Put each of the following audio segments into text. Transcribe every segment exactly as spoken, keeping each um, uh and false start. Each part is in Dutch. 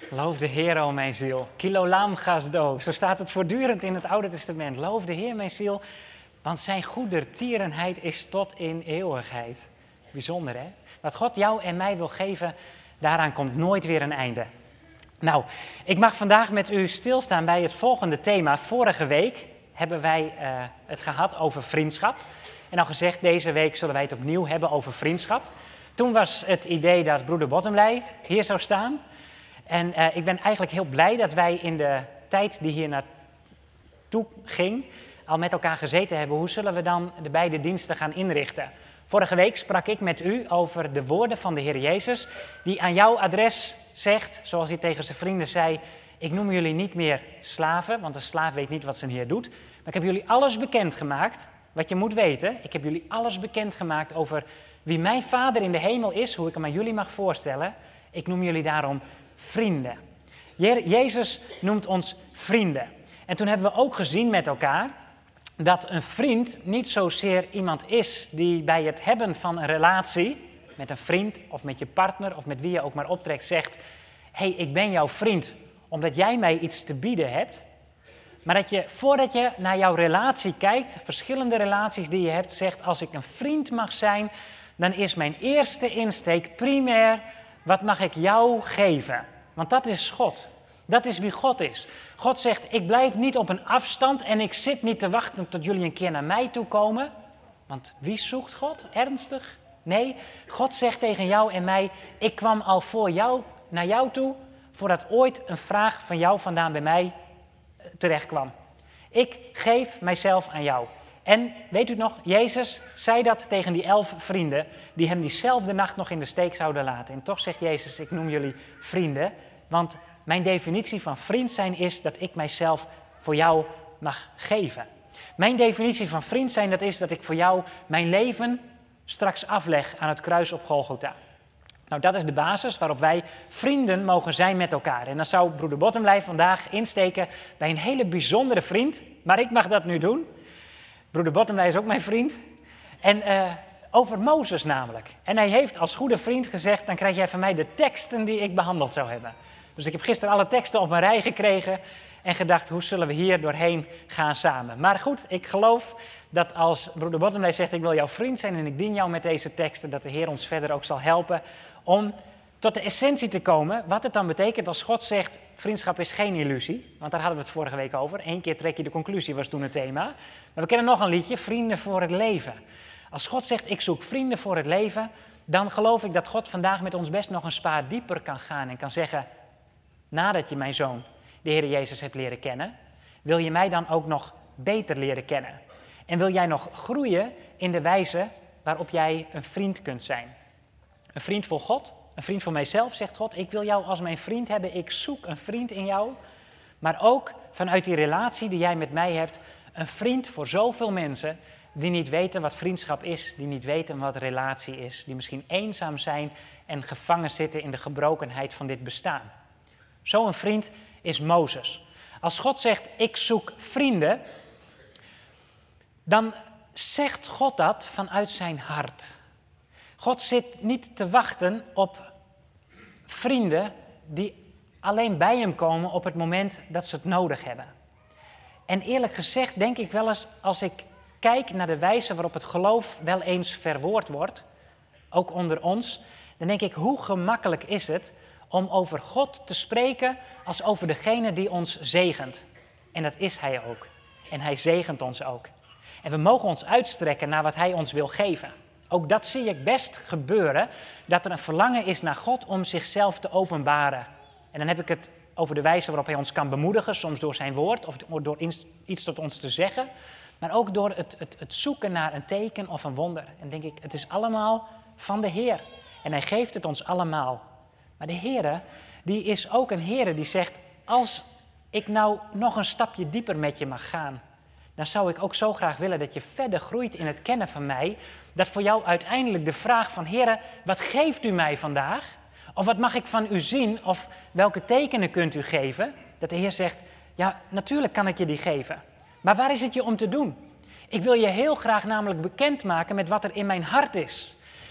Loof de Heer, o mijn ziel. Kilolam gasdo. Zo staat het voortdurend in het Oude Testament. Loof de Heer, mijn ziel, want zijn goedertierenheid is tot in eeuwigheid. Bijzonder, hè? Wat God jou en mij wil geven, daaraan komt nooit weer een einde. Nou, ik mag vandaag met u stilstaan bij het volgende thema. Vorige week hebben wij uh, het gehad over vriendschap. En al gezegd, deze week zullen wij het opnieuw hebben over vriendschap. Toen was het idee dat broeder Bottomley hier zou staan. En uh, ik ben eigenlijk heel blij dat wij in de tijd die hier naartoe ging, al met elkaar gezeten hebben. Hoe zullen we dan de beide diensten gaan inrichten? Vorige week sprak ik met u over de woorden van de Heer Jezus, die aan jouw adres zegt, zoals hij tegen zijn vrienden zei: ik noem jullie niet meer slaven, want een slaaf weet niet wat zijn Heer doet. Maar ik heb jullie alles bekendgemaakt, wat je moet weten. Ik heb jullie alles bekendgemaakt over wie mijn Vader in de hemel is, hoe ik hem aan jullie mag voorstellen. Ik noem jullie daarom vrienden. Jezus noemt ons vrienden. En toen hebben we ook gezien met elkaar dat een vriend niet zozeer iemand is die bij het hebben van een relatie met een vriend of met je partner of met wie je ook maar optrekt zegt: hé, hey, ik ben jouw vriend omdat jij mij iets te bieden hebt. Maar dat je voordat je naar jouw relatie kijkt, verschillende relaties die je hebt, zegt: als ik een vriend mag zijn, dan is mijn eerste insteek primair: wat mag ik jou geven? Want dat is God. Dat is wie God is. God zegt: ik blijf niet op een afstand en ik zit niet te wachten tot jullie een keer naar mij toe komen. Want wie zoekt God? Ernstig? Nee, God zegt tegen jou en mij: ik kwam al voor jou naar jou toe, voordat ooit een vraag van jou vandaan bij mij terecht kwam. Ik geef mijzelf aan jou. En weet u nog, Jezus zei dat tegen die elf vrienden die hem diezelfde nacht nog in de steek zouden laten. En toch zegt Jezus: ik noem jullie vrienden, want mijn definitie van vriend zijn is dat ik mijzelf voor jou mag geven. Mijn definitie van vriend zijn, dat is dat ik voor jou mijn leven straks afleg aan het kruis op Golgotha. Nou, dat is de basis waarop wij vrienden mogen zijn met elkaar. En dan zou broeder Bottomley vandaag insteken bij een hele bijzondere vriend, maar ik mag dat nu doen. Broeder Bottomley is ook mijn vriend. En uh, over Mozes namelijk. En hij heeft als goede vriend gezegd: dan krijg jij van mij de teksten die ik behandeld zou hebben. Dus ik heb gisteren alle teksten op een rij gekregen en gedacht: hoe zullen we hier doorheen gaan samen? Maar goed, ik geloof dat als broeder Bottomley zegt: ik wil jouw vriend zijn en ik dien jou met deze teksten, dat de Heer ons verder ook zal helpen om tot de essentie te komen. Wat het dan betekent als God zegt: vriendschap is geen illusie. Want daar hadden we het vorige week over. Eén keer trek je de conclusie, was toen het thema. Maar we kennen nog een liedje: vrienden voor het leven. Als God zegt: ik zoek vrienden voor het leven, dan geloof ik dat God vandaag met ons best nog een spaar dieper kan gaan en kan zeggen: nadat je mijn zoon, de Heer Jezus, hebt leren kennen, wil je mij dan ook nog beter leren kennen? En wil jij nog groeien in de wijze waarop jij een vriend kunt zijn? Een vriend voor God, een vriend voor mijzelf, zegt God: ik wil jou als mijn vriend hebben, ik zoek een vriend in jou. Maar ook vanuit die relatie die jij met mij hebt, een vriend voor zoveel mensen die niet weten wat vriendschap is, die niet weten wat relatie is, die misschien eenzaam zijn en gevangen zitten in de gebrokenheid van dit bestaan. Zo'n vriend is Mozes. Als God zegt: ik zoek vrienden, dan zegt God dat vanuit zijn hart. God zit niet te wachten op vrienden die alleen bij hem komen op het moment dat ze het nodig hebben. En eerlijk gezegd denk ik wel eens, als ik kijk naar de wijze waarop het geloof wel eens verwoord wordt, ook onder ons, dan denk ik: hoe gemakkelijk is het om over God te spreken als over degene die ons zegent. En dat is hij ook. En hij zegent ons ook. En we mogen ons uitstrekken naar wat hij ons wil geven. Ook dat zie ik best gebeuren, dat er een verlangen is naar God om zichzelf te openbaren. En dan heb ik het over de wijze waarop hij ons kan bemoedigen, soms door zijn woord of door iets tot ons te zeggen. Maar ook door het, het, het zoeken naar een teken of een wonder. En denk ik, het is allemaal van de Heer. En hij geeft het ons allemaal. Maar de Heer, die is ook een Heer die zegt: als ik nou nog een stapje dieper met je mag gaan, dan zou ik ook zo graag willen dat je verder groeit in het kennen van mij, dat voor jou uiteindelijk de vraag van: Heer, wat geeft u mij vandaag? Of wat mag ik van u zien? Of welke tekenen kunt u geven? Dat de Heer zegt: ja, natuurlijk kan ik je die geven. Maar waar is het je om te doen? Ik wil je heel graag namelijk bekendmaken met wat er in mijn hart is.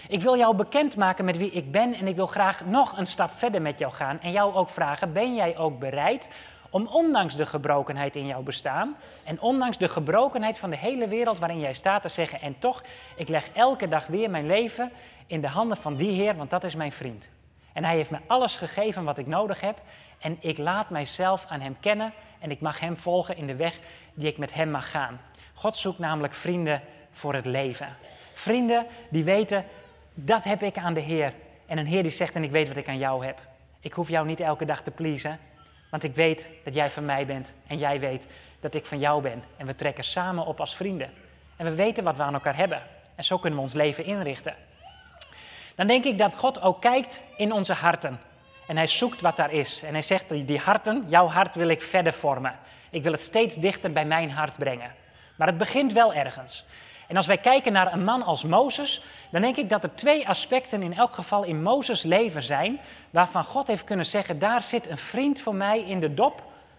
Ik wil jou bekendmaken met wie ik ben en ik wil graag nog een stap verder met jou gaan. En jou ook vragen, ben jij ook bereid om ondanks de gebrokenheid in jouw bestaan en ondanks de gebrokenheid van de hele wereld waarin jij staat te zeggen, en toch, ik leg elke dag weer mijn leven in de handen van die Heer, want dat is mijn vriend. En hij heeft me alles gegeven wat ik nodig heb en ik laat mijzelf aan hem kennen en ik mag hem volgen in de weg die ik met hem mag gaan. God zoekt namelijk vrienden voor het leven. Vrienden die weten, dat heb ik aan de Heer. En een Heer die zegt, en ik weet wat ik aan jou heb. Ik hoef jou niet elke dag te pleasen, want ik weet dat jij van mij bent en jij weet dat ik van jou ben. En we trekken samen op als vrienden. En we weten wat we aan elkaar hebben. En zo kunnen we ons leven inrichten. Dan denk ik dat God ook kijkt in onze harten. En hij zoekt wat daar is. En hij zegt, die harten, jouw hart wil ik verder vormen. Ik wil het steeds dichter bij mijn hart brengen. Maar het begint wel ergens. En als wij kijken naar een man als Mozes, dan denk ik dat er twee aspecten in elk geval in Mozes leven zijn, waarvan God heeft kunnen zeggen, daar zit een vriend voor mij in de dop,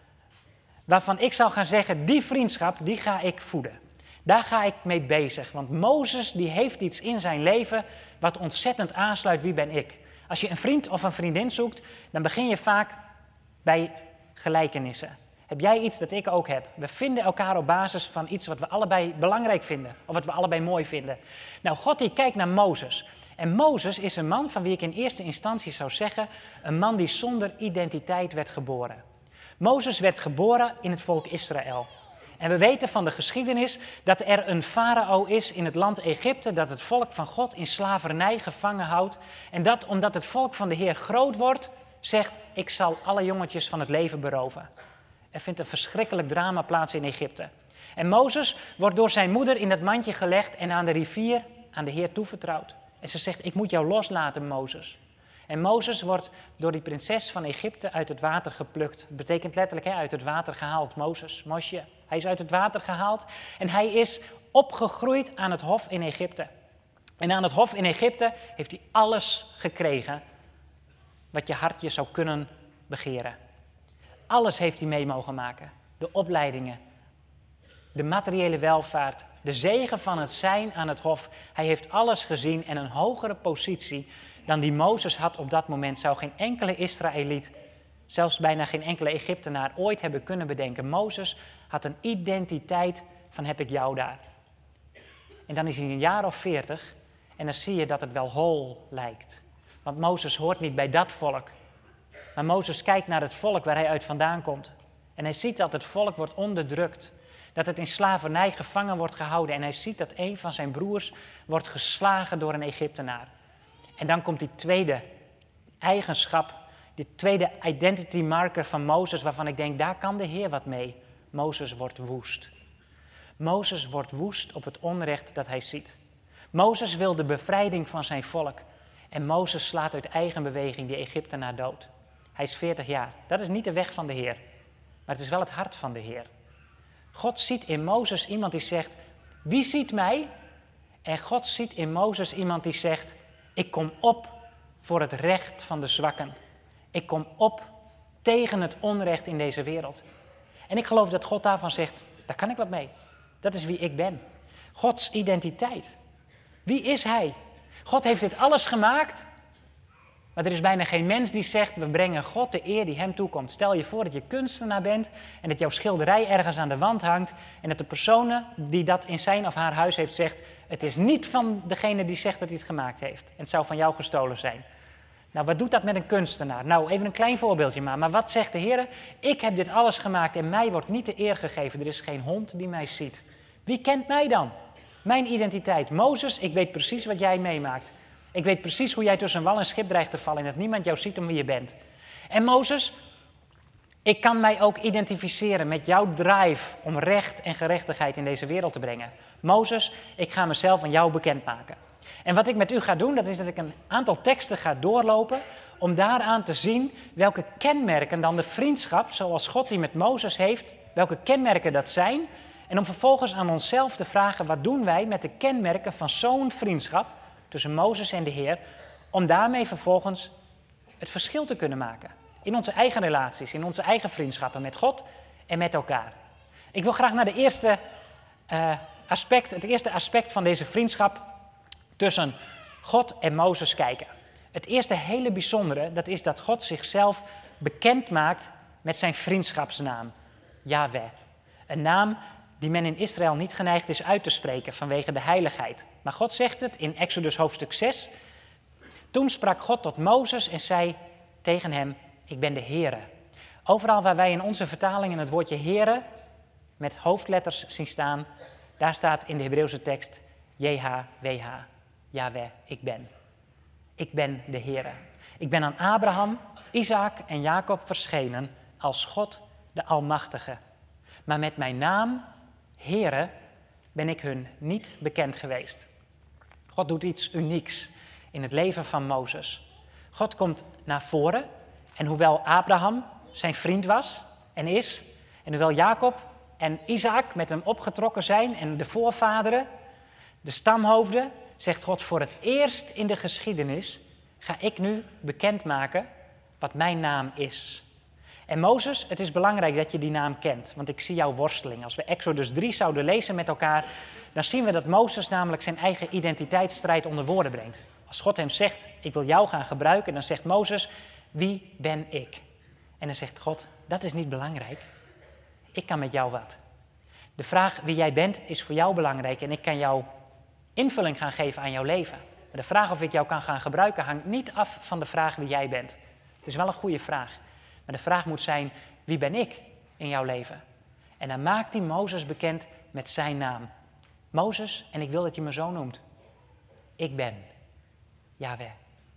waarvan ik zou gaan zeggen, die vriendschap, die ga ik voeden. Daar ga ik mee bezig, want Mozes die heeft iets in zijn leven wat ontzettend aansluit, wie ben ik? Als je een vriend of een vriendin zoekt, dan begin je vaak bij gelijkenissen. Heb jij iets dat ik ook heb? We vinden elkaar op basis van iets wat we allebei belangrijk vinden. Of wat we allebei mooi vinden. Nou, God die kijkt naar Mozes. En Mozes is een man van wie ik in eerste instantie zou zeggen, een man die zonder identiteit werd geboren. Mozes werd geboren in het volk Israël. En we weten van de geschiedenis dat er een farao is in het land Egypte, dat het volk van God in slavernij gevangen houdt. En dat omdat het volk van de Heer groot wordt, zegt, ik zal alle jongetjes van het leven beroven. Er vindt een verschrikkelijk drama plaats in Egypte. En Mozes wordt door zijn moeder in dat mandje gelegd en aan de rivier aan de Heer toevertrouwd. En ze zegt, ik moet jou loslaten, Mozes. En Mozes wordt door die prinses van Egypte uit het water geplukt. Dat betekent letterlijk, hè, uit het water gehaald. Mozes, Mosje. Hij is uit het water gehaald en hij is opgegroeid aan het hof in Egypte. En aan het hof in Egypte heeft hij alles gekregen wat je hartje zou kunnen begeren. Alles heeft hij mee mogen maken. De opleidingen, de materiële welvaart, de zegen van het zijn aan het hof. Hij heeft alles gezien en een hogere positie dan die Mozes had op dat moment zou geen enkele Israëliet, zelfs bijna geen enkele Egyptenaar ooit hebben kunnen bedenken. Mozes had een identiteit van heb ik jou daar. En dan is hij een jaar of veertig en dan zie je dat het wel hol lijkt. Want Mozes hoort niet bij dat volk. Maar Mozes kijkt naar het volk waar hij uit vandaan komt. En hij ziet dat het volk wordt onderdrukt. Dat het in slavernij gevangen wordt gehouden. En hij ziet dat een van zijn broers wordt geslagen door een Egyptenaar. En dan komt die tweede eigenschap, die tweede identity marker van Mozes, waarvan ik denk, daar kan de Heer wat mee. Mozes wordt woest. Mozes wordt woest op het onrecht dat hij ziet. Mozes wil de bevrijding van zijn volk. En Mozes slaat uit eigen beweging die Egyptenaar dood. Hij is veertig jaar. Dat is niet de weg van de Heer. Maar het is wel het hart van de Heer. God ziet in Mozes iemand die zegt, wie ziet mij? En God ziet in Mozes iemand die zegt, ik kom op voor het recht van de zwakken. Ik kom op tegen het onrecht in deze wereld. En ik geloof dat God daarvan zegt, daar kan ik wat mee. Dat is wie ik ben. Gods identiteit. Wie is hij? God heeft dit alles gemaakt. Maar er is bijna geen mens die zegt, we brengen God de eer die hem toekomt. Stel je voor dat je kunstenaar bent en dat jouw schilderij ergens aan de wand hangt. En dat de persoon die dat in zijn of haar huis heeft zegt, het is niet van degene die zegt dat hij het gemaakt heeft. En het zou van jou gestolen zijn. Nou, wat doet dat met een kunstenaar? Nou, even een klein voorbeeldje maar. Maar wat zegt de Heer? Ik heb dit alles gemaakt en mij wordt niet de eer gegeven. Er is geen hond die mij ziet. Wie kent mij dan? Mijn identiteit. Mozes, ik weet precies wat jij meemaakt. Ik weet precies hoe jij tussen wal en schip dreigt te vallen en dat niemand jou ziet om wie je bent. En Mozes, ik kan mij ook identificeren met jouw drive om recht en gerechtigheid in deze wereld te brengen. Mozes, ik ga mezelf aan jou bekendmaken. En wat ik met u ga doen, dat is dat ik een aantal teksten ga doorlopen om daaraan te zien welke kenmerken dan de vriendschap, zoals God die met Mozes heeft, welke kenmerken dat zijn. En om vervolgens aan onszelf te vragen, wat doen wij met de kenmerken van zo'n vriendschap tussen Mozes en de Heer, om daarmee vervolgens het verschil te kunnen maken. In onze eigen relaties, in onze eigen vriendschappen met God en met elkaar. Ik wil graag naar de eerste, uh, aspect, het eerste aspect van deze vriendschap tussen God en Mozes kijken. Het eerste hele bijzondere, dat is dat God zichzelf bekend maakt met zijn vriendschapsnaam, Yahweh. Een naam die men in Israël niet geneigd is uit te spreken vanwege de heiligheid. Maar God zegt het in Exodus hoofdstuk zes. Toen sprak God tot Mozes en zei tegen hem, ik ben de Heere. Overal waar wij in onze vertalingen het woordje Heere met hoofdletters zien staan, daar staat in de Hebreeuwse tekst J H W H, Yahweh, ik ben. Ik ben de Heere. Ik ben aan Abraham, Isaac en Jacob verschenen als God de Almachtige. Maar met mijn naam, Heere, ben ik hun niet bekend geweest. God doet iets unieks in het leven van Mozes. God komt naar voren en hoewel Abraham zijn vriend was en is, en hoewel Jacob en Isaac met hem opgetrokken zijn en de voorvaderen, de stamhoofden, zegt God voor het eerst in de geschiedenis, ga ik nu bekendmaken wat mijn naam is. En Mozes, het is belangrijk dat je die naam kent, want ik zie jouw worsteling. Als we Exodus drie zouden lezen met elkaar, dan zien we dat Mozes namelijk zijn eigen identiteitsstrijd onder woorden brengt. Als God hem zegt, ik wil jou gaan gebruiken, dan zegt Mozes, wie ben ik? En dan zegt God, dat is niet belangrijk. Ik kan met jou wat. De vraag wie jij bent is voor jou belangrijk en ik kan jou invulling gaan geven aan jouw leven. Maar de vraag of ik jou kan gaan gebruiken hangt niet af van de vraag wie jij bent. Het is wel een goede vraag. Maar de vraag moet zijn, wie ben ik in jouw leven? En dan maakt hij Mozes bekend met zijn naam. Mozes, en ik wil dat je me zo noemt. Ik ben Yahweh.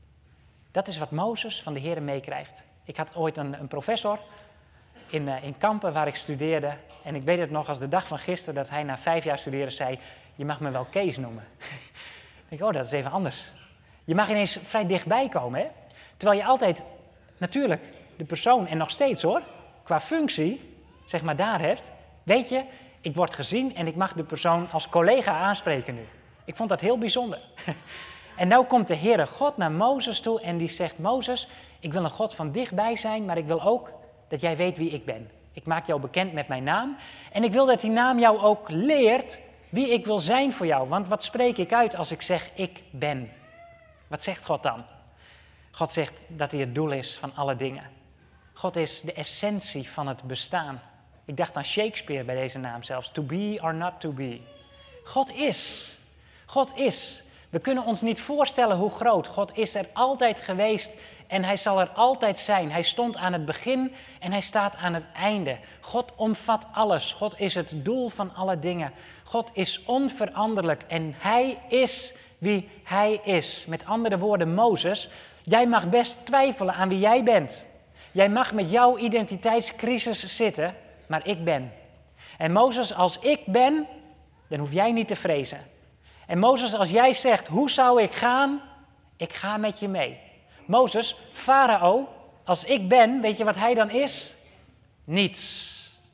Dat is wat Mozes van de Heere meekrijgt. Ik had ooit een, een professor in, uh, in Kampen waar ik studeerde. En ik weet het nog als de dag van gisteren dat hij na vijf jaar studeren zei, je mag me wel Kees noemen. Ik denk, oh, dat is even anders. Je mag ineens vrij dichtbij komen, hè? Terwijl je altijd, natuurlijk, de persoon, en nog steeds hoor, qua functie, zeg maar daar hebt. Weet je, ik word gezien en ik mag de persoon als collega aanspreken nu. Ik vond dat heel bijzonder. En nou komt de Heere God naar Mozes toe en die zegt, Mozes, ik wil een God van dichtbij zijn, maar ik wil ook dat jij weet wie ik ben. Ik maak jou bekend met mijn naam en ik wil dat die naam jou ook leert wie ik wil zijn voor jou. Want wat spreek ik uit als ik zeg ik ben? Wat zegt God dan? God zegt dat hij het doel is van alle dingen. God is de essentie van het bestaan. Ik dacht aan Shakespeare bij deze naam zelfs. To be or not to be. God is. God is. We kunnen ons niet voorstellen hoe groot. God is er altijd geweest en hij zal er altijd zijn. Hij stond aan het begin en hij staat aan het einde. God omvat alles. God is het doel van alle dingen. God is onveranderlijk en hij is wie hij is. Met andere woorden, Mozes, jij mag best twijfelen aan wie jij bent. Jij mag met jouw identiteitscrisis zitten, maar ik ben. En Mozes, als ik ben, dan hoef jij niet te vrezen. En Mozes, als jij zegt, hoe zou ik gaan? Ik ga met je mee. Mozes, Farao, als ik ben, weet je wat hij dan is? Niets.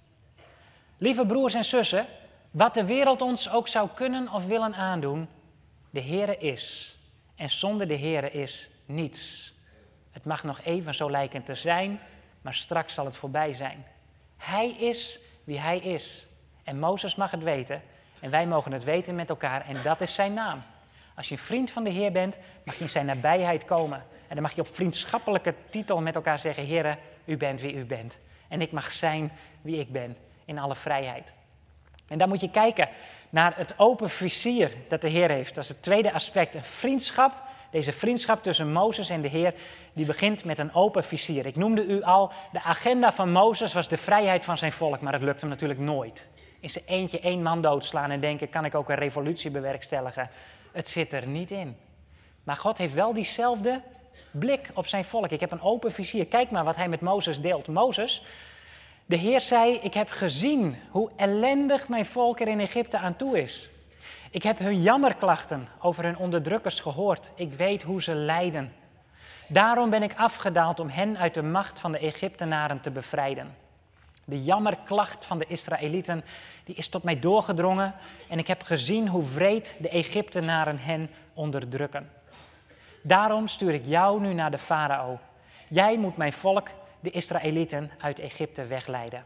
Lieve broers en zussen, wat de wereld ons ook zou kunnen of willen aandoen, de Heere is. En zonder de Heere is niets. Het mag nog even zo lijken te zijn, maar straks zal het voorbij zijn. Hij is wie hij is. En Mozes mag het weten. En wij mogen het weten met elkaar. En dat is zijn naam. Als je een vriend van de Heer bent, mag je in zijn nabijheid komen. En dan mag je op vriendschappelijke titel met elkaar zeggen, Heere, u bent wie u bent. En ik mag zijn wie ik ben, in alle vrijheid. En dan moet je kijken naar het open vizier dat de Heer heeft. Dat is het tweede aspect, een vriendschap. Deze vriendschap tussen Mozes en de Heer, die begint met een open vizier. Ik noemde u al, de agenda van Mozes was de vrijheid van zijn volk, maar het lukt hem natuurlijk nooit. In zijn eentje één man doodslaan en denken, kan ik ook een revolutie bewerkstelligen? Het zit er niet in. Maar God heeft wel diezelfde blik op zijn volk. Ik heb een open vizier. Kijk maar wat hij met Mozes deelt. Mozes, de Heer zei, ik heb gezien hoe ellendig mijn volk er in Egypte aan toe is. Ik heb hun jammerklachten over hun onderdrukkers gehoord. Ik weet hoe ze lijden. Daarom ben ik afgedaald om hen uit de macht van de Egyptenaren te bevrijden. De jammerklacht van de Israëlieten, die is tot mij doorgedrongen en ik heb gezien hoe wreed de Egyptenaren hen onderdrukken. Daarom stuur ik jou nu naar de farao. Jij moet mijn volk, de Israëlieten, uit Egypte wegleiden.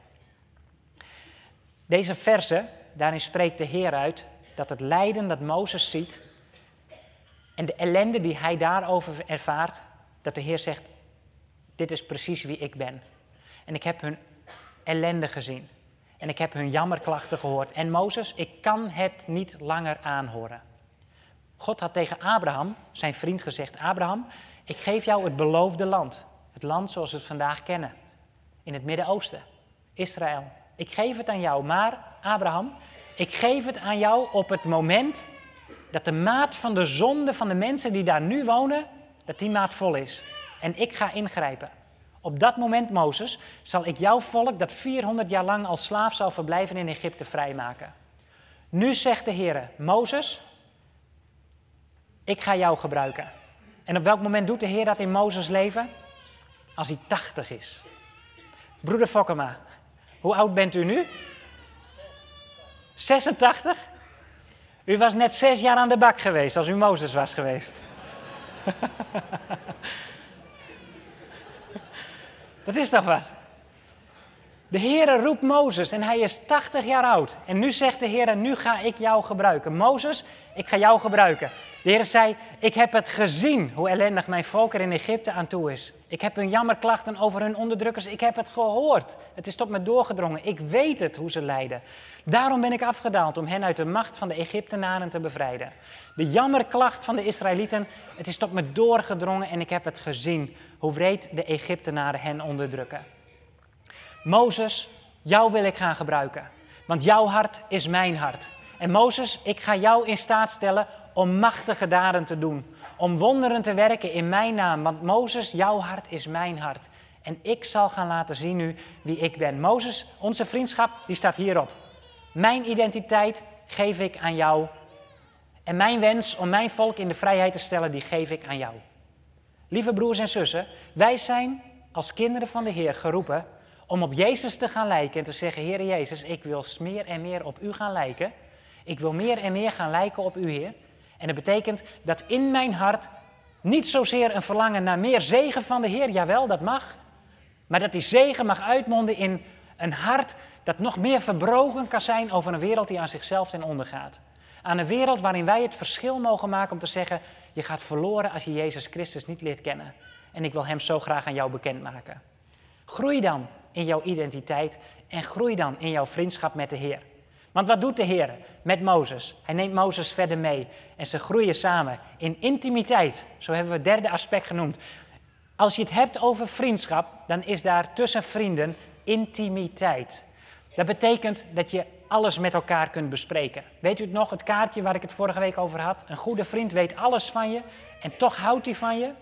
Deze verse, daarin spreekt de Heer uit dat het lijden dat Mozes ziet En de ellende die hij daarover ervaart, dat de Heer zegt, dit is precies wie ik ben. En ik heb hun ellende gezien. En ik heb hun jammerklachten gehoord. En Mozes, ik kan het niet langer aanhoren. God had tegen Abraham, zijn vriend, gezegd, Abraham, ik geef jou het beloofde land. Het land zoals we het vandaag kennen. In het Midden-Oosten. Israël. Ik geef het aan jou. Maar, Abraham, ik geef het aan jou op het moment dat de maat van de zonde van de mensen die daar nu wonen, dat die maat vol is. En ik ga ingrijpen. Op dat moment, Mozes, zal ik jouw volk dat vierhonderd jaar lang als slaaf zal verblijven in Egypte vrijmaken. Nu zegt de Heer, Mozes, ik ga jou gebruiken. En op welk moment doet de Heer dat in Mozes leven? Als hij tachtig is. Broeder Fokkema, hoe oud bent u nu? zesentachtig? U was net zes jaar aan de bak geweest als u Mozes was geweest. Dat is toch wat? De Heere roept Mozes en hij is tachtig jaar oud. En nu zegt de Heere, nu ga ik jou gebruiken. Mozes, ik ga jou gebruiken. De Heere zei, ik heb het gezien hoe ellendig mijn volk er in Egypte aan toe is. Ik heb hun jammerklachten over hun onderdrukkers, ik heb het gehoord. Het is tot me doorgedrongen, ik weet het hoe ze lijden. Daarom ben ik afgedaald om hen uit de macht van de Egyptenaren te bevrijden. De jammerklacht van de Israëlieten, het is tot me doorgedrongen en ik heb het gezien hoe wreed de Egyptenaren hen onderdrukken. Mozes, jou wil ik gaan gebruiken, want jouw hart is mijn hart. En Mozes, ik ga jou in staat stellen om machtige daden te doen, om wonderen te werken in mijn naam. Want Mozes, jouw hart is mijn hart. En ik zal gaan laten zien nu wie ik ben. Mozes, onze vriendschap, die staat hierop. Mijn identiteit geef ik aan jou. En mijn wens om mijn volk in de vrijheid te stellen, die geef ik aan jou. Lieve broers en zussen, wij zijn als kinderen van de Heer geroepen om op Jezus te gaan lijken en te zeggen, Heer Jezus, ik wil meer en meer op u gaan lijken. Ik wil meer en meer gaan lijken op u, Heer. En dat betekent dat in mijn hart niet zozeer een verlangen naar meer zegen van de Heer, jawel, dat mag. Maar dat die zegen mag uitmonden in een hart dat nog meer verbroken kan zijn over een wereld die aan zichzelf ten onder gaat. Aan een wereld waarin wij het verschil mogen maken om te zeggen, je gaat verloren als je Jezus Christus niet leert kennen. En ik wil hem zo graag aan jou bekendmaken. Groei dan in jouw identiteit en groei dan in jouw vriendschap met de Heer. Want wat doet de Heer met Mozes? Hij neemt Mozes verder mee en ze groeien samen in intimiteit. Zo hebben we het derde aspect genoemd. Als je het hebt over vriendschap, dan is daar tussen vrienden intimiteit. Dat betekent dat je alles met elkaar kunt bespreken. Weet u het nog, het kaartje waar ik het vorige week over had? Een goede vriend weet alles van je en toch houdt hij van je.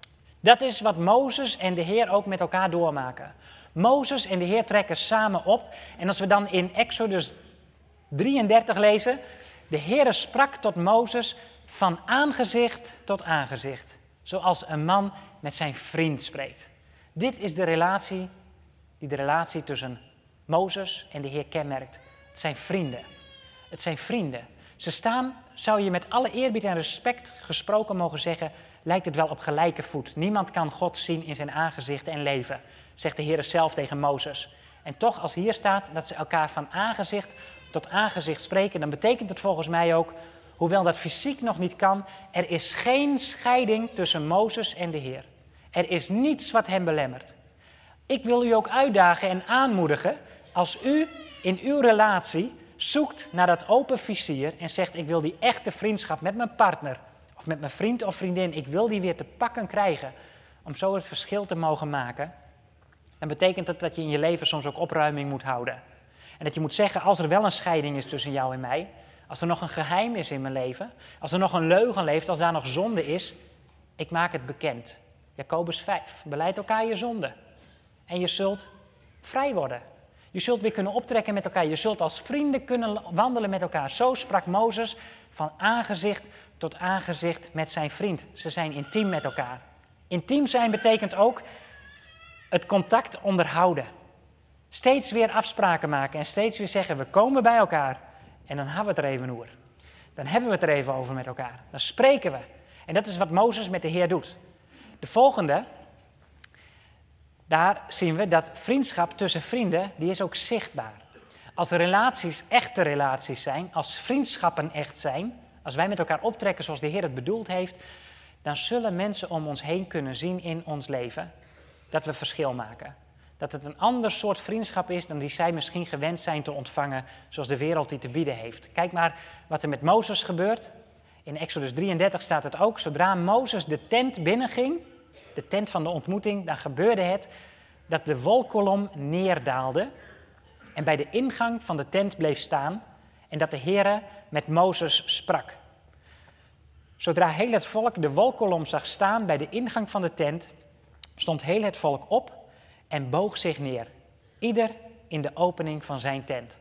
Dat is wat Mozes en de Heer ook met elkaar doormaken. Mozes en de Heer trekken samen op. En als we dan in Exodus drieëndertig lezen, de Heere sprak tot Mozes van aangezicht tot aangezicht. Zoals een man met zijn vriend spreekt. Dit is de relatie, die de relatie tussen Mozes en de Heer kenmerkt. Het zijn vrienden. Het zijn vrienden. Ze staan, zou je met alle eerbied en respect gesproken mogen zeggen, lijkt het wel op gelijke voet. Niemand kan God zien in zijn aangezicht en leven, zegt de Heer zelf tegen Mozes. En toch, als hier staat dat ze elkaar van aangezicht tot aangezicht spreken, dan betekent het volgens mij ook, hoewel dat fysiek nog niet kan, er is geen scheiding tussen Mozes en de Heer. Er is niets wat hem belemmert. Ik wil u ook uitdagen en aanmoedigen, als u in uw relatie zoekt naar dat open vizier en zegt, ik wil die echte vriendschap met mijn partner, of met mijn vriend of vriendin, ik wil die weer te pakken krijgen, om zo het verschil te mogen maken, dan betekent dat dat je in je leven soms ook opruiming moet houden. En dat je moet zeggen, als er wel een scheiding is tussen jou en mij, als er nog een geheim is in mijn leven, als er nog een leugen leeft, als daar nog zonde is, ik maak het bekend. Jacobus vijf, belijd elkaar je zonde. En je zult vrij worden. Je zult weer kunnen optrekken met elkaar. Je zult als vrienden kunnen wandelen met elkaar. Zo sprak Mozes van aangezicht tot aangezicht met zijn vriend. Ze zijn intiem met elkaar. Intiem zijn betekent ook het contact onderhouden. Steeds weer afspraken maken en steeds weer zeggen, we komen bij elkaar. En dan hebben we het er even over. Dan hebben we het er even over met elkaar. Dan spreken we. En dat is wat Mozes met de Heer doet. De volgende, daar zien we dat vriendschap tussen vrienden, die is ook zichtbaar. Als relaties echte relaties zijn, als vriendschappen echt zijn, Als wij met elkaar optrekken zoals de Heer het bedoeld heeft, dan zullen mensen om ons heen kunnen zien in ons leven dat we verschil maken. Dat het een ander soort vriendschap is dan die zij misschien gewend zijn te ontvangen, zoals de wereld die te bieden heeft. Kijk maar wat er met Mozes gebeurt. In Exodus drieëndertig staat het ook, zodra Mozes de tent binnenging, de tent van de ontmoeting, dan gebeurde het dat de wolkolom neerdaalde en bij de ingang van de tent bleef staan en dat de Heere met Mozes sprak. Zodra heel het volk de wolkolom zag staan bij de ingang van de tent, stond heel het volk op en boog zich neer, ieder in de opening van zijn tent.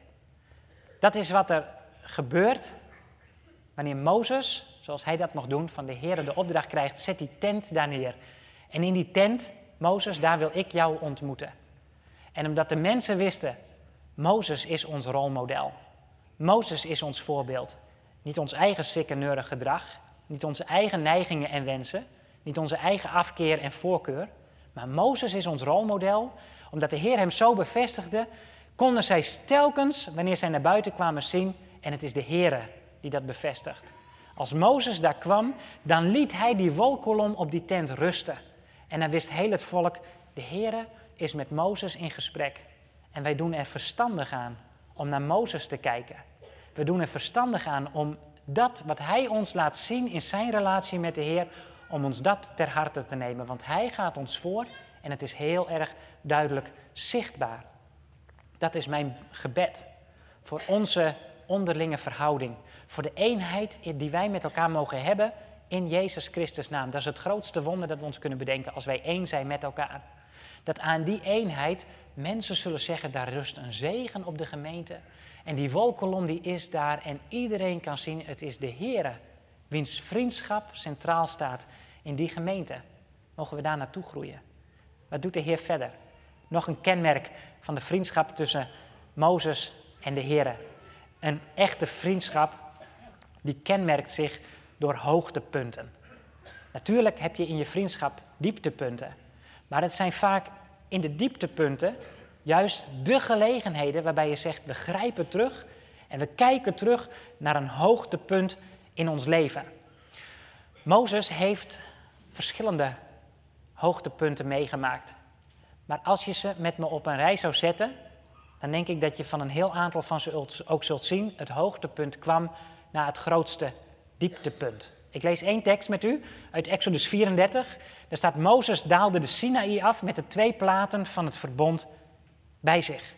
Dat is wat er gebeurt wanneer Mozes, zoals hij dat mocht doen, van de Heere de opdracht krijgt, zet die tent daar neer. En in die tent, Mozes, daar wil ik jou ontmoeten. En omdat de mensen wisten, Mozes is ons rolmodel. Mozes is ons voorbeeld. Niet ons eigen sikkeneurig gedrag, niet onze eigen neigingen en wensen, niet onze eigen afkeer en voorkeur. Maar Mozes is ons rolmodel. Omdat de Heer hem zo bevestigde, konden zij telkens, wanneer zij naar buiten kwamen, zien, en het is de Heere die dat bevestigt. Als Mozes daar kwam, dan liet hij die wolkolom op die tent rusten. En dan wist heel het volk, de Heere is met Mozes in gesprek. En wij doen er verstandig aan om naar Mozes te kijken. We doen er verstandig aan om dat wat hij ons laat zien in zijn relatie met de Heer, om ons dat ter harte te nemen. Want hij gaat ons voor en het is heel erg duidelijk zichtbaar. Dat is mijn gebed voor onze onderlinge verhouding. Voor de eenheid die wij met elkaar mogen hebben in Jezus Christus' naam. Dat is het grootste wonder dat we ons kunnen bedenken als wij één zijn met elkaar. Dat aan die eenheid mensen zullen zeggen, daar rust een zegen op de gemeente. En die wolkolom die is daar en iedereen kan zien, het is de Heere, wiens vriendschap centraal staat in die gemeente. Mogen we daar naartoe groeien? Wat doet de Heer verder? Nog een kenmerk van de vriendschap tussen Mozes en de Heere. Een echte vriendschap die kenmerkt zich door hoogtepunten. Natuurlijk heb je in je vriendschap dieptepunten. Maar het zijn vaak in de dieptepunten juist de gelegenheden waarbij je zegt, we grijpen terug en we kijken terug naar een hoogtepunt in ons leven. Mozes heeft verschillende hoogtepunten meegemaakt. Maar als je ze met me op een rij zou zetten, dan denk ik dat je van een heel aantal van ze ook zult zien, het hoogtepunt kwam naar het grootste dieptepunt. Ik lees één tekst met u uit Exodus vierendertig. Daar staat, Mozes daalde de Sinaï af met de twee platen van het verbond bij zich.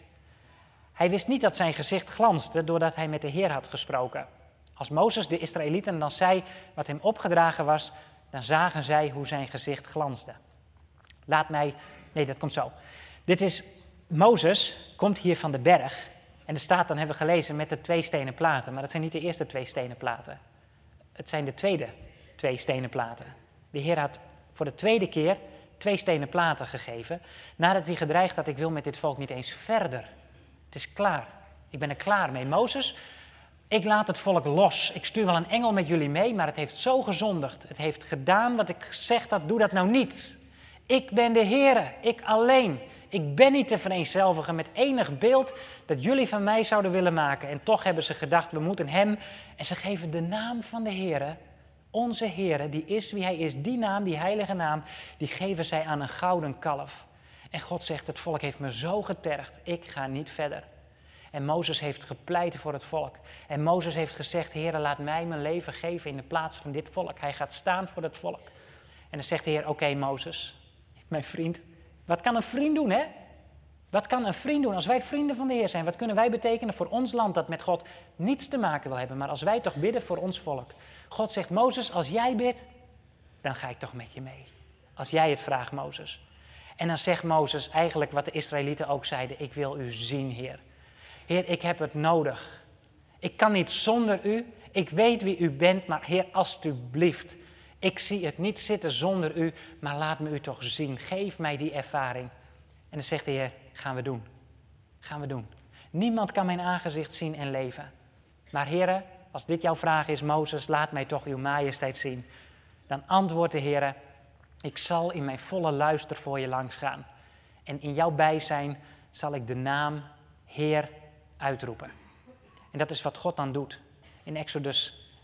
Hij wist niet dat zijn gezicht glansde doordat hij met de Heer had gesproken. Als Mozes de Israëlieten dan zei wat hem opgedragen was, dan zagen zij hoe zijn gezicht glansde. Laat mij, nee dat komt zo. Dit is, Mozes komt hier van de berg en er staat, dan hebben we gelezen, met de twee stenen platen. Maar dat zijn niet de eerste twee stenen platen. Het zijn de tweede twee stenen platen. De Heer had voor de tweede keer twee stenen platen gegeven, nadat hij gedreigd had, ik wil met dit volk niet eens verder. Het is klaar. Ik ben er klaar mee. Mozes, ik laat het volk los. Ik stuur wel een engel met jullie mee, maar het heeft zo gezondigd. Het heeft gedaan wat ik zeg, dat doe dat nou niet. Ik ben de Heere, ik alleen. Ik ben niet te vereenzelvigen met enig beeld dat jullie van mij zouden willen maken. En toch hebben ze gedacht, we moeten hem. En ze geven de naam van de Heere, onze Heere, die is wie hij is. Die naam, die heilige naam, die geven zij aan een gouden kalf. En God zegt, het volk heeft me zo getergd, ik ga niet verder. En Mozes heeft gepleit voor het volk. En Mozes heeft gezegd, Heere, laat mij mijn leven geven in de plaats van dit volk. Hij gaat staan voor het volk. En dan zegt de Heer, oké okay, Mozes, mijn vriend. Wat kan een vriend doen, hè? Wat kan een vriend doen als wij vrienden van de Heer zijn? Wat kunnen wij betekenen voor ons land dat met God niets te maken wil hebben? Maar als wij toch bidden voor ons volk. God zegt, Mozes, als jij bidt, dan ga ik toch met je mee. Als jij het vraagt, Mozes. En dan zegt Mozes eigenlijk wat de Israëlieten ook zeiden. Ik wil u zien, Heer. Heer, ik heb het nodig. Ik kan niet zonder u. Ik weet wie u bent, maar Heer, alstublieft. Ik zie het niet zitten zonder u, maar laat me u toch zien. Geef mij die ervaring. En dan zegt de Heer, gaan we doen. Gaan we doen. Niemand kan mijn aangezicht zien en leven. Maar Heer, als dit jouw vraag is, Mozes, laat mij toch uw majesteit zien. Dan antwoordt de Heer, ik zal in mijn volle luister voor je langs gaan. En in jouw bijzijn zal ik de naam Heer uitroepen. En dat is wat God dan doet. In Exodus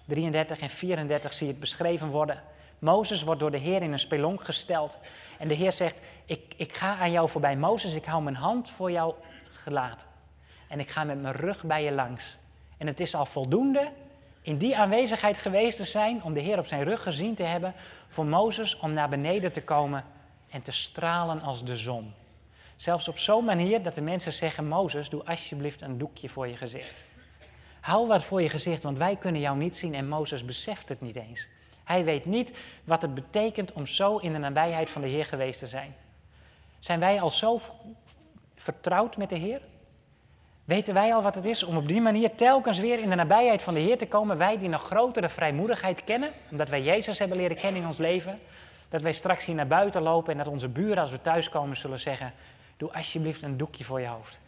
drieëndertig en vierendertig zie je het beschreven worden. Mozes wordt door de Heer in een spelonk gesteld. En de Heer zegt, ik, ik ga aan jou voorbij. Mozes, ik hou mijn hand voor jou gelaat. En ik ga met mijn rug bij je langs. En het is al voldoende in die aanwezigheid geweest te zijn, om de Heer op zijn rug gezien te hebben, voor Mozes om naar beneden te komen en te stralen als de zon. Zelfs op zo'n manier dat de mensen zeggen, Mozes, doe alsjeblieft een doekje voor je gezicht. Hou wat voor je gezicht, want wij kunnen jou niet zien en Mozes beseft het niet eens. Hij weet niet wat het betekent om zo in de nabijheid van de Heer geweest te zijn. Zijn wij al zo vertrouwd met de Heer? Weten wij al wat het is om op die manier telkens weer in de nabijheid van de Heer te komen? Wij die nog grotere vrijmoedigheid kennen, omdat wij Jezus hebben leren kennen in ons leven. Dat wij straks hier naar buiten lopen en dat onze buren als we thuiskomen zullen zeggen, doe alsjeblieft een doekje voor je hoofd.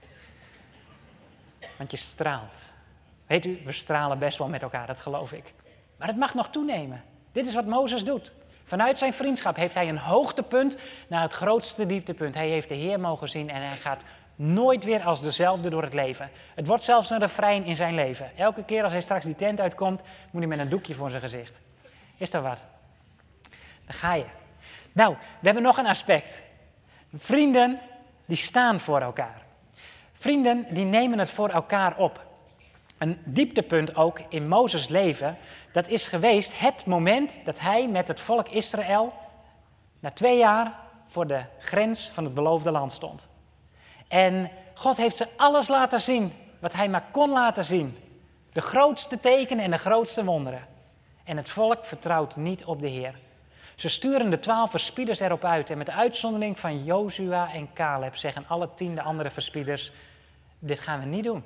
Want je straalt. Weet u, we stralen best wel met elkaar, dat geloof ik. Maar het mag nog toenemen. Dit is wat Mozes doet. Vanuit zijn vriendschap heeft hij een hoogtepunt naar het grootste dieptepunt. Hij heeft de Heer mogen zien en hij gaat nooit weer als dezelfde door het leven. Het wordt zelfs een refrein in zijn leven. Elke keer als hij straks die tent uitkomt, moet hij met een doekje voor zijn gezicht. Is dat wat? Dan ga je. Nou, we hebben nog een aspect. Vrienden, die staan voor elkaar. Vrienden, die nemen het voor elkaar op. Een dieptepunt ook in Mozes' leven, dat is geweest het moment dat hij met het volk Israël na twee jaar voor de grens van het beloofde land stond. En God heeft ze alles laten zien wat hij maar kon laten zien. De grootste tekenen en de grootste wonderen. En het volk vertrouwt niet op de Heer. Ze sturen de twaalf verspieders erop uit en met de uitzondering van Jozua en Caleb zeggen alle tien de andere verspieders, dit gaan we niet doen.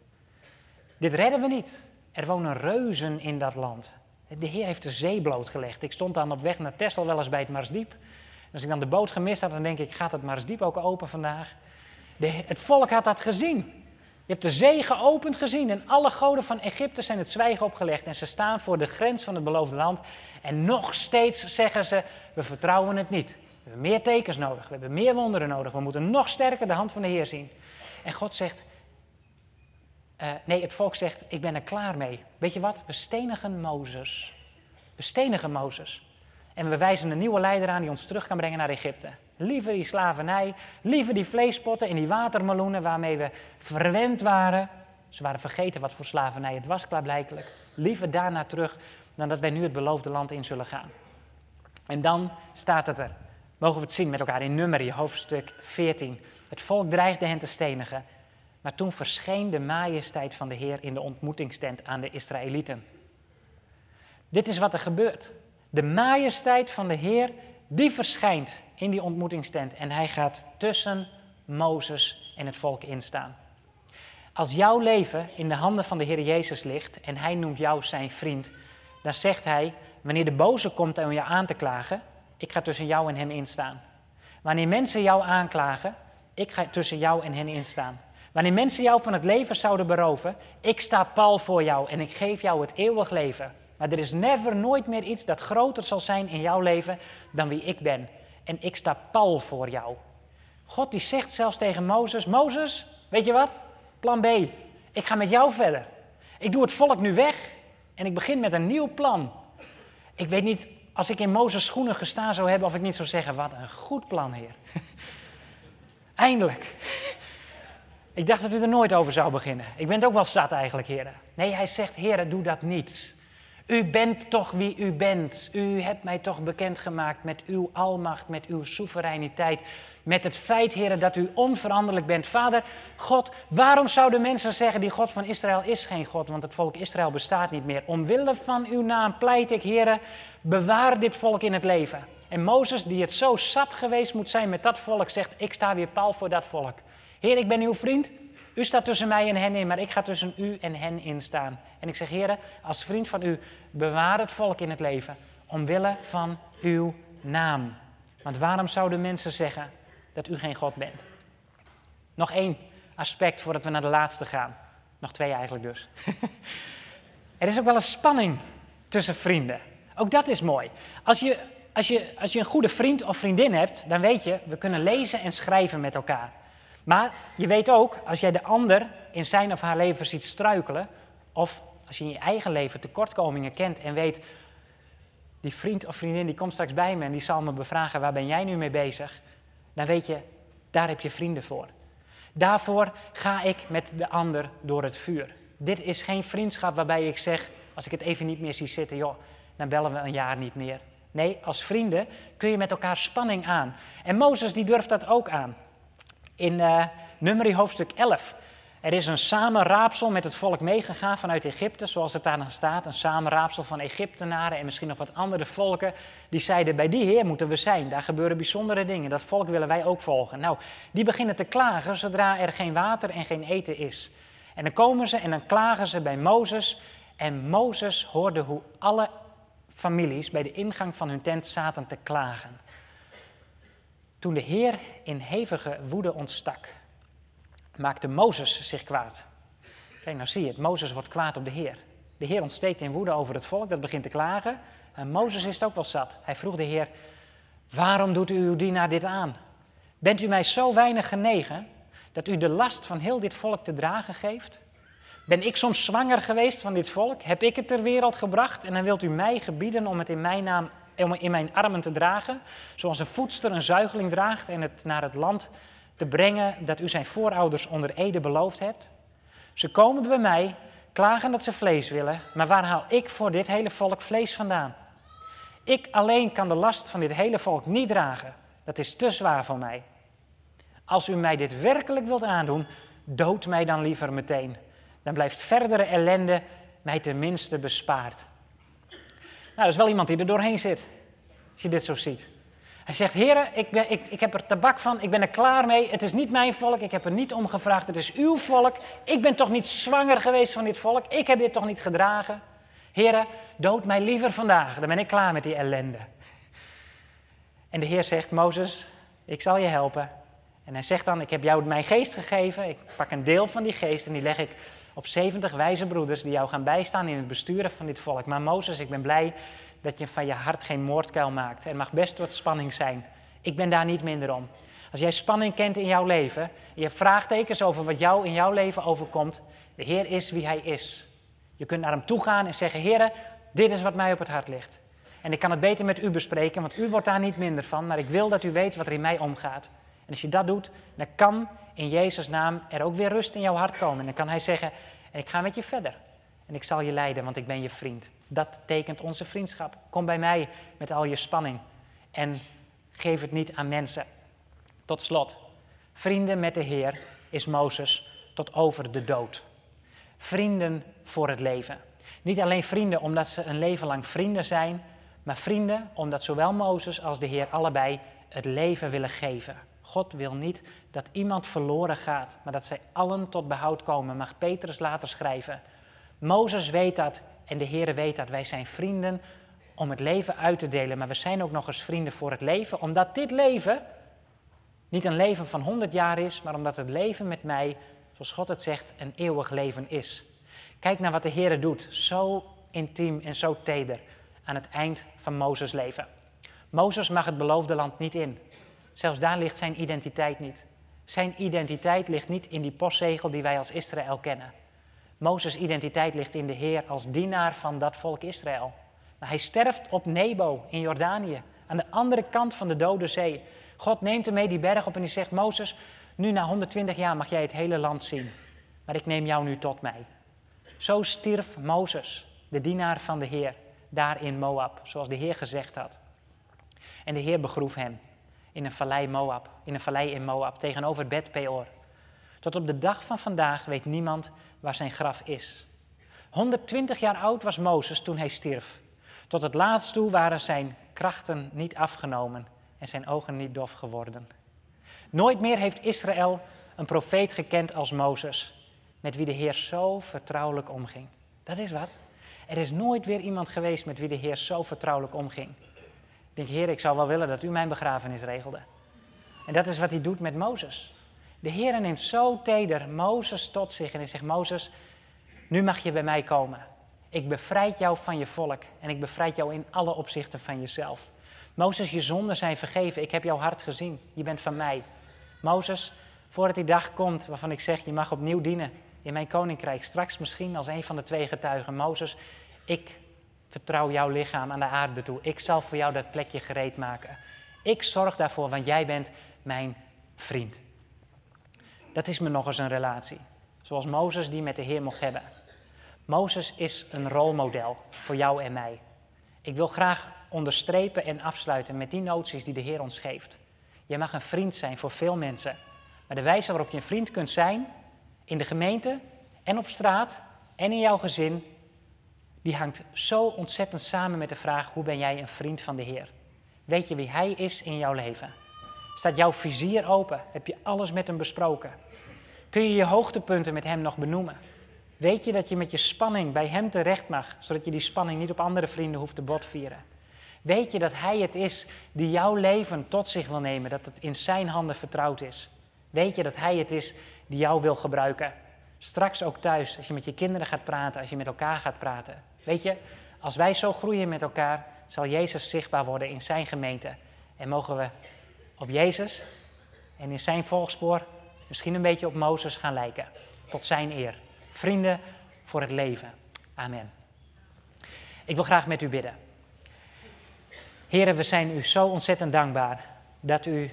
Dit redden we niet. Er wonen reuzen in dat land. De Heer heeft de zee blootgelegd. Ik stond dan op weg naar Texel wel eens bij het Marsdiep. Als ik dan de boot gemist had, dan denk ik, gaat het Marsdiep ook open vandaag? De, het volk had dat gezien. Je hebt de zee geopend gezien en alle goden van Egypte zijn het zwijgen opgelegd. En ze staan voor de grens van het beloofde land. En nog steeds zeggen ze, we vertrouwen het niet. We hebben meer tekens nodig, we hebben meer wonderen nodig. We moeten nog sterker de hand van de Heer zien. En God zegt, uh, nee, het volk zegt, ik ben er klaar mee. Weet je wat? We stenigen Mozes. We stenigen Mozes. En we wijzen een nieuwe leider aan die ons terug kan brengen naar Egypte. Liever die slavernij, liever die vleespotten en die watermeloenen waarmee we verwend waren. Ze waren vergeten wat voor slavernij het was, klaarblijkelijk. Liever daarna terug dan dat wij nu het beloofde land in zullen gaan. En dan staat het er. Mogen we het zien met elkaar in Numeri, hoofdstuk veertien. Het volk dreigde hen te stenigen. Maar toen verscheen de majesteit van de Heer in de ontmoetingstent aan de Israëlieten. Dit is wat er gebeurt. De majesteit van de Heer, die verschijnt in die ontmoetingstent. En hij gaat tussen Mozes en het volk instaan. Als jouw leven in de handen van de Heer Jezus ligt en hij noemt jou zijn vriend, dan zegt hij, wanneer de boze komt om jou aan te klagen, ik ga tussen jou en hem instaan. Wanneer mensen jou aanklagen, ik ga tussen jou en hen instaan. Wanneer mensen jou van het leven zouden beroven, ik sta pal voor jou en ik geef jou het eeuwig leven. Maar er is never, nooit meer iets dat groter zal zijn in jouw leven dan wie ik ben. En ik sta pal voor jou. God die zegt zelfs tegen Mozes, Mozes, weet je wat? Plan B, ik ga met jou verder. Ik doe het volk nu weg en ik begin met een nieuw plan. Ik weet niet, als ik in Mozes schoenen gestaan zou hebben, of ik niet zou zeggen, wat een goed plan, Heer. Eindelijk. Ik dacht dat u er nooit over zou beginnen. Ik ben het ook wel zat eigenlijk, Heer. Nee, hij zegt, Heer, doe dat niet. U bent toch wie u bent. U hebt mij toch bekendgemaakt met uw almacht, met uw soevereiniteit. Met het feit, Heer, dat u onveranderlijk bent. Vader, God, waarom zouden mensen zeggen, die God van Israël is geen God, want het volk Israël bestaat niet meer. Omwille van uw naam pleit ik, Heer, bewaar dit volk in het leven. En Mozes, die het zo zat geweest moet zijn met dat volk, zegt, ik sta weer pal voor dat volk. Heer, ik ben uw vriend. U staat tussen mij en hen in, maar ik ga tussen u en hen in staan. En ik zeg, Heer, als vriend van u, bewaar het volk in het leven, omwille van uw naam. Want waarom zouden mensen zeggen dat u geen God bent? Nog één aspect voordat we naar de laatste gaan. Nog twee eigenlijk dus. Er is ook wel een spanning tussen vrienden. Ook dat is mooi. Als je, als je, als je een goede vriend of vriendin hebt, dan weet je, we kunnen lezen en schrijven met elkaar. Maar je weet ook, als jij de ander in zijn of haar leven ziet struikelen, of als je in je eigen leven tekortkomingen kent en weet, die vriend of vriendin die komt straks bij me en die zal me bevragen, waar ben jij nu mee bezig? Dan weet je, daar heb je vrienden voor. Daarvoor ga ik met de ander door het vuur. Dit is geen vriendschap waarbij ik zeg, als ik het even niet meer zie zitten, joh, dan bellen we een jaar niet meer. Nee, als vrienden kun je met elkaar spanning aan. En Mozes die durft dat ook aan. In uh, Numeri hoofdstuk elf. Er is een samenraapsel met het volk meegegaan vanuit Egypte, zoals het daar dan staat. Een samenraapsel van Egyptenaren en misschien nog wat andere volken. Die zeiden, bij die Heer moeten we zijn. Daar gebeuren bijzondere dingen. Dat volk willen wij ook volgen. Nou, die beginnen te klagen zodra er geen water en geen eten is. En dan komen ze en dan klagen ze bij Mozes. En Mozes hoorde hoe alle families bij de ingang van hun tent zaten te klagen. Toen de Heer in hevige woede ontstak, maakte Mozes zich kwaad. Kijk, nou zie je het. Mozes wordt kwaad op de Heer. De Heer ontsteekt in woede over het volk, dat begint te klagen. En Mozes is het ook wel zat. Hij vroeg de Heer, waarom doet u uw dienaar dit aan? Bent u mij zo weinig genegen, dat u de last van heel dit volk te dragen geeft? Ben ik soms zwanger geweest van dit volk? Heb ik het ter wereld gebracht? En dan wilt u mij gebieden om het in mijn naam, om in mijn armen te dragen? Zoals een voedster een zuigeling draagt en het naar het land te brengen dat u zijn voorouders onder ede beloofd hebt? Ze komen bij mij, klagen dat ze vlees willen, maar waar haal ik voor dit hele volk vlees vandaan? Ik alleen kan de last van dit hele volk niet dragen. Dat is te zwaar voor mij. Als u mij dit werkelijk wilt aandoen, dood mij dan liever meteen. Dan blijft verdere ellende mij tenminste bespaard. Nou, dat is wel iemand die er doorheen zit, als je dit zo ziet. Hij zegt, heren, ik, ben, ik, ik heb er tabak van, ik ben er klaar mee. Het is niet mijn volk, ik heb er niet om gevraagd, het is uw volk. Ik ben toch niet zwanger geweest van dit volk, ik heb dit toch niet gedragen. Heren, dood mij liever vandaag, dan ben ik klaar met die ellende. En de Heer zegt, Mozes, ik zal je helpen. En hij zegt dan, ik heb jou mijn geest gegeven, ik pak een deel van die geest en die leg ik op zeventig wijze broeders die jou gaan bijstaan in het besturen van dit volk. Maar Mozes, ik ben blij dat je van je hart geen moordkuil maakt. Er mag best wat spanning zijn. Ik ben daar niet minder om. Als jij spanning kent in jouw leven, en je hebt vraagtekens over wat jou in jouw leven overkomt, de Heer is wie hij is. Je kunt naar hem toe gaan en zeggen, Heere, dit is wat mij op het hart ligt. En ik kan het beter met u bespreken, want u wordt daar niet minder van, maar ik wil dat u weet wat er in mij omgaat. En als je dat doet, dan kan in Jezus' naam er ook weer rust in jouw hart komen. En dan kan hij zeggen, en ik ga met je verder. En ik zal je leiden, want ik ben je vriend. Dat tekent onze vriendschap. Kom bij mij met al je spanning. En geef het niet aan mensen. Tot slot, vrienden met de Heer is Mozes tot over de dood. Vrienden voor het leven. Niet alleen vrienden omdat ze een leven lang vrienden zijn, maar vrienden omdat zowel Mozes als de Heer allebei het leven willen geven. God wil niet dat iemand verloren gaat, maar dat zij allen tot behoud komen, mag Petrus later schrijven. Mozes weet dat en de Heer weet dat. Wij zijn vrienden om het leven uit te delen, maar we zijn ook nog eens vrienden voor het leven, omdat dit leven niet een leven van honderd jaar is, maar omdat het leven met mij, zoals God het zegt, een eeuwig leven is. Kijk naar wat de Heer doet, zo intiem en zo teder aan het eind van Mozes' leven. Mozes mag het beloofde land niet in. Zelfs daar ligt zijn identiteit niet. Zijn identiteit ligt niet in die postzegel die wij als Israël kennen. Mozes' identiteit ligt in de Heer als dienaar van dat volk Israël. Maar hij sterft op Nebo in Jordanië, aan de andere kant van de Dode Zee. God neemt hem mee die berg op en hij zegt, Mozes, nu na honderdtwintig jaar mag jij het hele land zien. Maar ik neem jou nu tot mij. Zo stierf Mozes, de dienaar van de Heer, daar in Moab, zoals de Heer gezegd had. En de Heer begroef hem in een vallei Moab, in een vallei in Moab, tegenover Bet Peor. Tot op de dag van vandaag weet niemand waar zijn graf is. honderdtwintig jaar oud was Mozes toen hij stierf. Tot het laatst toe waren zijn krachten niet afgenomen en zijn ogen niet dof geworden. Nooit meer heeft Israël een profeet gekend als Mozes, met wie de Heer zo vertrouwelijk omging. Dat is wat. Er is nooit weer iemand geweest met wie de Heer zo vertrouwelijk omging. Ik denk, Heer, ik zou wel willen dat u mijn begrafenis regelde. En dat is wat hij doet met Mozes. De Heer neemt zo teder Mozes tot zich en hij zegt, Mozes, nu mag je bij mij komen. Ik bevrijd jou van je volk en ik bevrijd jou in alle opzichten van jezelf. Mozes, je zonden zijn vergeven, ik heb jouw hart gezien, je bent van mij. Mozes, voordat die dag komt waarvan ik zeg, je mag opnieuw dienen in mijn koninkrijk. Straks misschien als een van de twee getuigen. Mozes, ik vertrouw jouw lichaam aan de aarde toe. Ik zal voor jou dat plekje gereed maken. Ik zorg daarvoor, want jij bent mijn vriend. Dat is me nog eens een relatie. Zoals Mozes die met de Heer mocht hebben. Mozes is een rolmodel voor jou en mij. Ik wil graag onderstrepen en afsluiten met die noties die de Heer ons geeft. Je mag een vriend zijn voor veel mensen. Maar de wijze waarop je een vriend kunt zijn, in de gemeente en op straat en in jouw gezin, die hangt zo ontzettend samen met de vraag, hoe ben jij een vriend van de Heer? Weet je wie Hij is in jouw leven? Staat jouw vizier open? Heb je alles met Hem besproken? Kun je je hoogtepunten met Hem nog benoemen? Weet je dat je met je spanning bij Hem terecht mag, zodat je die spanning niet op andere vrienden hoeft te botvieren? Weet je dat Hij het is die jouw leven tot zich wil nemen, dat het in zijn handen vertrouwd is? Weet je dat Hij het is die jou wil gebruiken? Straks ook thuis, als je met je kinderen gaat praten, als je met elkaar gaat praten. Weet je, als wij zo groeien met elkaar, zal Jezus zichtbaar worden in zijn gemeente. En mogen we op Jezus en in zijn volgspoor misschien een beetje op Mozes gaan lijken. Tot zijn eer. Vrienden voor het leven. Amen. Ik wil graag met u bidden. Heren, we zijn u zo ontzettend dankbaar dat u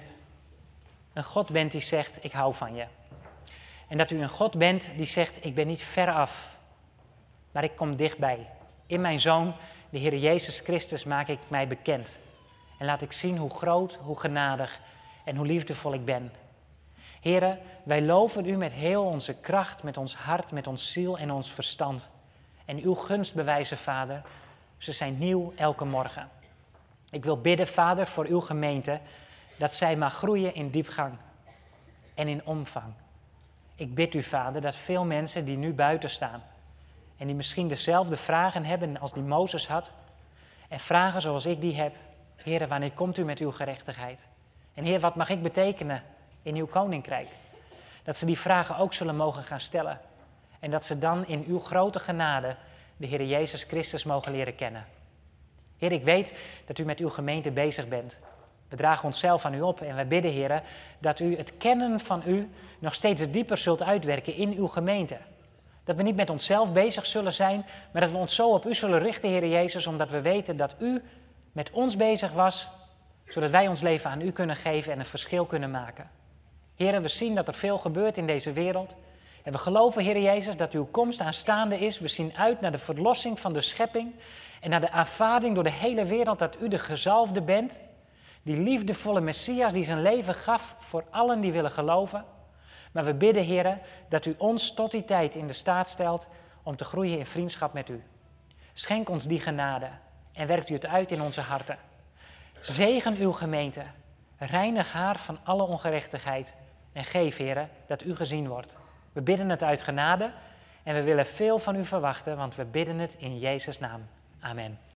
een God bent die zegt, ik hou van je. En dat u een God bent die zegt, ik ben niet ver af, maar ik kom dichtbij. In mijn Zoon, de Heer Jezus Christus, maak ik mij bekend. En laat ik zien hoe groot, hoe genadig en hoe liefdevol ik ben. Heren, wij loven u met heel onze kracht, met ons hart, met ons ziel en ons verstand. En uw gunst bewijzen, Vader, ze zijn nieuw elke morgen. Ik wil bidden, Vader, voor uw gemeente, dat zij mag groeien in diepgang en in omvang. Ik bid u, Vader, dat veel mensen die nu buiten staan en die misschien dezelfde vragen hebben als die Mozes had, en vragen zoals ik die heb, Heer, wanneer komt u met uw gerechtigheid? En Heer, wat mag ik betekenen in uw koninkrijk? Dat ze die vragen ook zullen mogen gaan stellen. En dat ze dan in uw grote genade de Heer Jezus Christus mogen leren kennen. Heer, ik weet dat u met uw gemeente bezig bent. We dragen onszelf aan u op en we bidden, Heer, dat u het kennen van u nog steeds dieper zult uitwerken in uw gemeente. Dat we niet met onszelf bezig zullen zijn, maar dat we ons zo op u zullen richten, Heer Jezus, omdat we weten dat u met ons bezig was, zodat wij ons leven aan u kunnen geven en een verschil kunnen maken. Heer, we zien dat er veel gebeurt in deze wereld. En we geloven, Heer Jezus, dat uw komst aanstaande is. We zien uit naar de verlossing van de schepping en naar de aanvaarding door de hele wereld dat u de gezalfde bent. Die liefdevolle Messias die zijn leven gaf voor allen die willen geloven. Maar we bidden, Heer, dat u ons tot die tijd in de staat stelt om te groeien in vriendschap met u. Schenk ons die genade en werkt u het uit in onze harten. Zegen uw gemeente, reinig haar van alle ongerechtigheid en geef, Heer, dat u gezien wordt. We bidden het uit genade en we willen veel van u verwachten, want we bidden het in Jezus' naam. Amen.